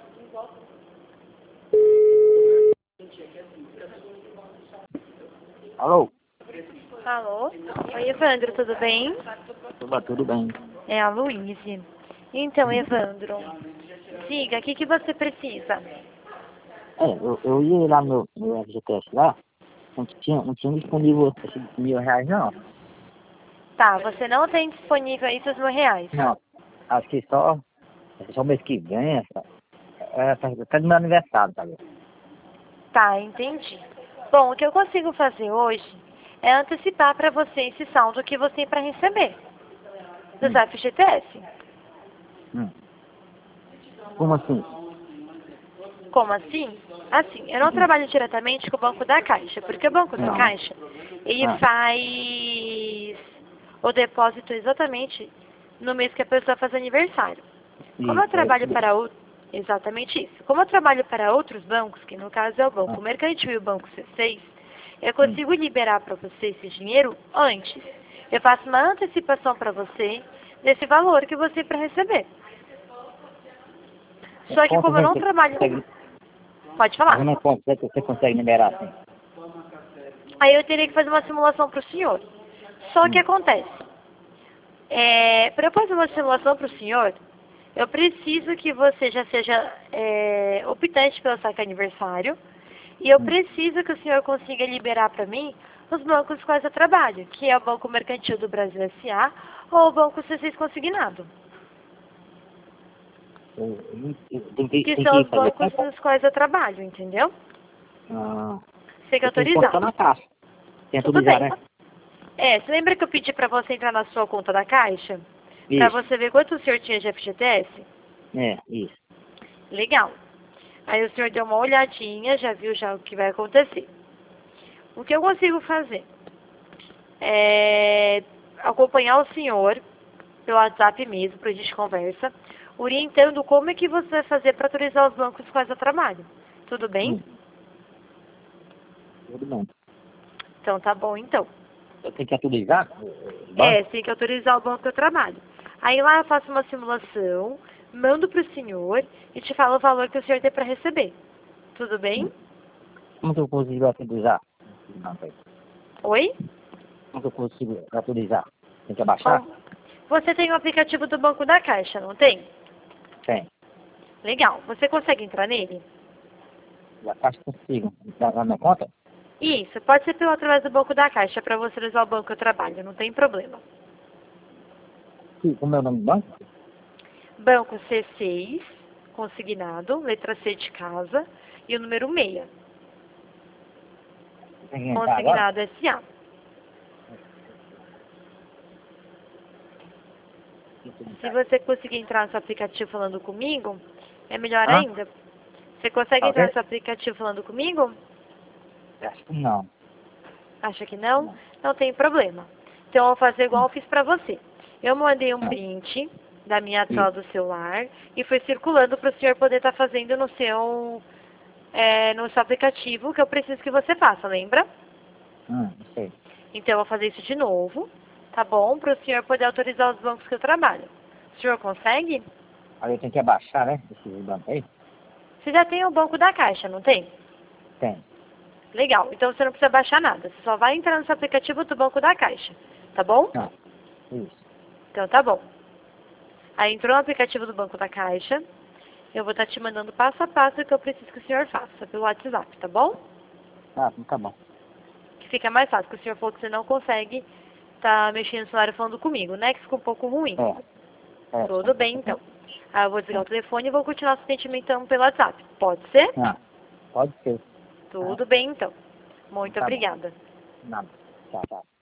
Alô? Alô? Oi, Evandro, tudo bem? Tudo bem. É a Luíse. Então, Evandro, diga, o que você precisa? Eu ia lá no FGTS lá, não tinha disponível esses R$ 1.000 não. Tá, você não tem disponível aí seus R$ 1.000. Não, acho que só o mês que vem, até do meu aniversário, tá ligado? Tá, entendi. Bom, o que eu consigo fazer hoje é antecipar para você esse saldo que você tem para receber do FGTS. Como assim? Como assim? Assim, eu não trabalho diretamente com o Banco da Caixa, porque o Banco da Caixa, ele faz o depósito exatamente no mês que a pessoa faz aniversário. Como eu trabalho para exatamente isso. Como eu trabalho para outros bancos, que no caso é o Banco Mercantil e o Banco C6, eu consigo liberar para você esse dinheiro antes. Eu faço uma antecipação para você desse valor que você tem para receber. Só que como eu não trabalho... Pode falar. Mas não consegue, você consegue liberar assim? Aí eu teria que fazer uma simulação para o senhor. Só que acontece. Para eu fazer uma simulação para o senhor, eu preciso que você já seja optante pelo saque aniversário. E eu preciso que o senhor consiga liberar para mim os bancos com quais eu trabalho, que é o Banco Mercantil do Brasil S.A. ou o Banco C6 Consignado. Que são os bancos nos quais eu trabalho, entendeu? Você que autorizar. Na caixa. Tem Tudo autorizar, bem. né? Você lembra que eu pedi para você entrar na sua conta da Caixa? Para você ver quanto o senhor tinha de FGTS? Isso. Legal. Aí o senhor deu uma olhadinha, já viu já o que vai acontecer. O que eu consigo fazer é acompanhar o senhor pelo WhatsApp mesmo, para a gente conversa, orientando como é que você vai fazer para autorizar os bancos com quais eu trabalho. Tudo bem? Tudo bem. Então tá bom, então. Eu tenho que autorizar? Você tem que autorizar o banco que eu trabalho. Aí lá eu faço uma simulação, mando para o senhor e te falo o valor que o senhor tem para receber. Tudo bem? Como que eu consigo autorizar? Oi? Como que eu consigo autorizar? Tem que abaixar? Você tem o aplicativo do Banco da Caixa, não tem? Tem. Legal. Você consegue entrar nele? Da caixa consigo. Na minha conta? Isso. Pode ser através do Banco da Caixa, para você usar o banco que eu trabalho. Não tem problema. Sim, como é o nome do banco? Banco C6, consignado, letra C de casa, e o número 6. Tem que entrar agora? Consignado S.A. Se você conseguir entrar no seu aplicativo falando comigo, é melhor ainda. Você consegue entrar no seu aplicativo falando comigo? Acho que não. Acha que não? Não tem problema. Então eu vou fazer igual eu fiz pra você. Eu mandei um print da minha tela do celular e fui circulando para o senhor poder estar fazendo no seu aplicativo, que eu preciso que você faça, lembra? Sei. Então eu vou fazer isso de novo, tá bom? Para o senhor poder autorizar os bancos que eu trabalho. O senhor consegue? Aí eu tenho que abaixar, né? Esse banco aí? Você já tem o banco da Caixa, não tem? Tem. Legal. Então você não precisa baixar nada. Você só vai entrar no seu aplicativo do Banco da Caixa, tá bom? Isso. Então tá bom. Aí entrou no aplicativo do Banco da Caixa. Eu vou estar te mandando passo a passo o que eu preciso que o senhor faça pelo WhatsApp, tá bom? Tá bom. Que fica mais fácil, porque o senhor falou que você não consegue estar mexendo no celular falando comigo, né? Que ficou um pouco ruim. Tudo bem, então. Aí eu vou desligar o telefone e vou continuar o atendimento então pelo WhatsApp. Pode ser? Pode ser. Tudo bem, então. Muito obrigada. Nada. Tchau.